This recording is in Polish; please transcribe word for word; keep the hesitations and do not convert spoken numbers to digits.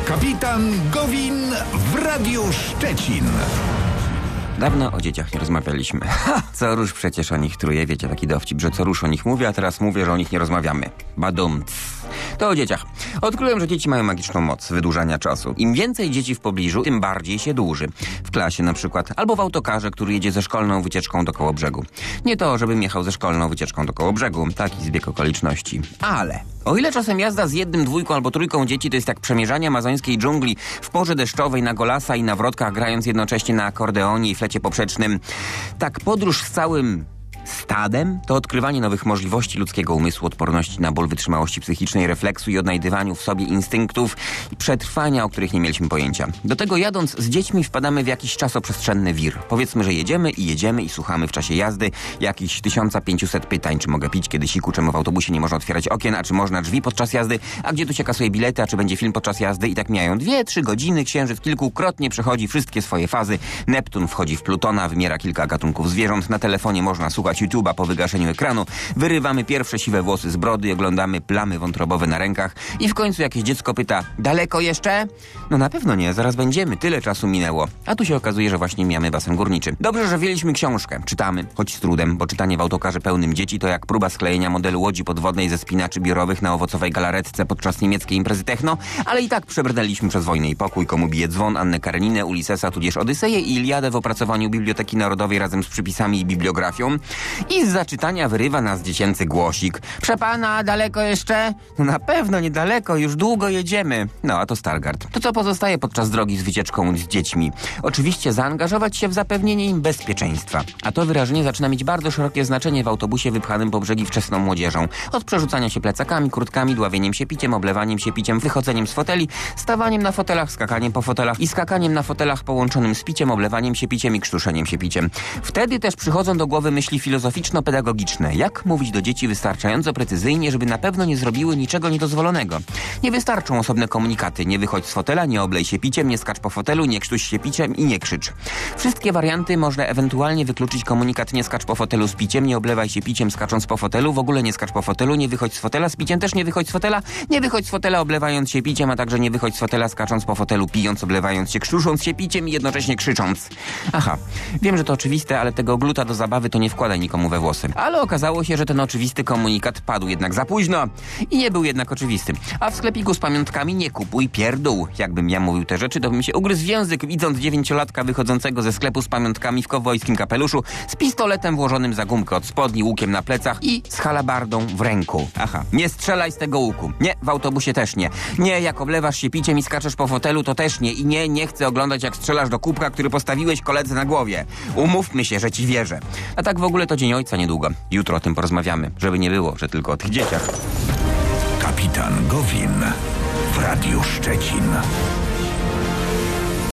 Kapitan Gowin w Radiu Szczecin. Dawno o dzieciach nie rozmawialiśmy. Ha! Co rusz przecież o nich truje. Wiecie, taki dowcip, że co rusz o nich mówię, a teraz mówię, że o nich nie rozmawiamy. Badumc. To o dzieciach. Odkryłem, że dzieci mają magiczną moc wydłużania czasu. Im więcej dzieci w pobliżu, tym bardziej się dłuży. W klasie na przykład, albo w autokarze, który jedzie ze szkolną wycieczką do Kołobrzegu. Nie to, żebym jechał ze szkolną wycieczką do Kołobrzegu. Taki zbieg okoliczności. Ale o ile czasem jazda z jednym, dwójką albo trójką dzieci to jest jak przemierzanie amazońskiej dżungli w porze deszczowej na golasa i na wrotkach, grając jednocześnie na akordeonie i flecie poprzecznym, tak podróż z całym stadem to odkrywanie nowych możliwości ludzkiego umysłu, odporności na ból, wytrzymałości psychicznej, refleksu i odnajdywaniu w sobie instynktów i przetrwania, o których nie mieliśmy pojęcia. Do tego jadąc z dziećmi wpadamy w jakiś czasoprzestrzenny wir. Powiedzmy, że jedziemy i jedziemy i słuchamy w czasie jazdy jakichś tysiąc pięćset pytań, czy mogę pić, kiedy siku, czemu w autobusie nie można otwierać okien, a czy można drzwi podczas jazdy, a gdzie tu się kasuje bilety, a czy będzie film podczas jazdy i tak mijają dwie, trzy godziny, księżyc kilkukrotnie przechodzi wszystkie swoje fazy, Neptun wchodzi w Plutona, wymiera kilka gatunków zwierząt, na telefonie można słuchać YouTube'a po wygaszeniu ekranu, wyrywamy pierwsze siwe włosy z brody, oglądamy plamy wątrobowe na rękach i w końcu jakieś dziecko pyta: daleko jeszcze? No na pewno nie, zaraz będziemy, tyle czasu minęło. A tu się okazuje, że właśnie mijamy basen górniczy. Dobrze, że wzięliśmy książkę. Czytamy, choć z trudem, bo czytanie w autokarze pełnym dzieci to jak próba sklejenia modelu łodzi podwodnej ze spinaczy biurowych na owocowej galaretce podczas niemieckiej imprezy techno, ale i tak przebrnęliśmy przez Wojnę i Pokój, Komu bije dzwon, Annę Kareninę, Ulisesa, tudzież Odyseję i Iliadę w opracowaniu Biblioteki Narodowej razem z przypisami i bibliografią. I z zaczytania wyrywa nas dziecięcy głosik. Prze pana, daleko jeszcze? No na pewno niedaleko, już długo jedziemy. No a to Stargard. To co pozostaje podczas drogi z wycieczką z dziećmi? Oczywiście zaangażować się w zapewnienie im bezpieczeństwa. A to wyrażenie zaczyna mieć bardzo szerokie znaczenie w autobusie wypchanym po brzegi wczesną młodzieżą. Od przerzucania się plecakami, kurtkami, dławieniem się piciem, oblewaniem się piciem, wychodzeniem z foteli, stawaniem na fotelach, skakaniem po fotelach i skakaniem na fotelach połączonym z piciem, oblewaniem się piciem i krztuszeniem się piciem. Wtedy też przychodzą do głowy myśli filozoficzno-pedagogiczne. Jak mówić do dzieci wystarczająco precyzyjnie, żeby na pewno nie zrobiły niczego niedozwolonego? Nie wystarczą osobne komunikaty. Nie wychodź z fotela, nie oblej się piciem, nie skacz po fotelu, nie krztuś się piciem i nie krzycz. Wszystkie warianty można ewentualnie wykluczyć komunikat: nie skacz po fotelu z piciem, nie oblewaj się piciem skacząc po fotelu, w ogóle nie skacz po fotelu, nie wychodź z fotela z piciem, też nie wychodź z fotela, nie wychodź z fotela oblewając się piciem, a także nie wychodź z fotela skacząc po fotelu, pijąc, oblewając się, krztusząc się piciem i jednocześnie krzycząc. Aha, wiem, że to oczywiste, ale tego gluta do zabawy to nie wkładaj nikomu we włosy. Ale okazało się, że ten oczywisty komunikat padł jednak za późno i nie był jednak oczywisty. A w sklepiku z pamiątkami nie kupuj pierdół. Jakbym ja mówił te rzeczy, to bym się ugryzł w język, widząc dziewięciolatka wychodzącego ze sklepu z pamiątkami w kowbojskim kapeluszu, z pistoletem włożonym za gumkę od spodni, łukiem na plecach i z halabardą w ręku. Aha, nie strzelaj z tego łuku. Nie, w autobusie też nie. Nie, jak oblewasz się piciem i skaczesz po fotelu, to też nie. I nie, nie chcę oglądać, jak strzelasz do kubka, który postawiłeś koledze na głowie. Umówmy się, że ci wierzę. A tak w ogóle to Dzień Ojca niedługo. Jutro o tym porozmawiamy, żeby nie było, że tylko o tych dzieciach. Kapitan Gowin w Radiu Szczecin.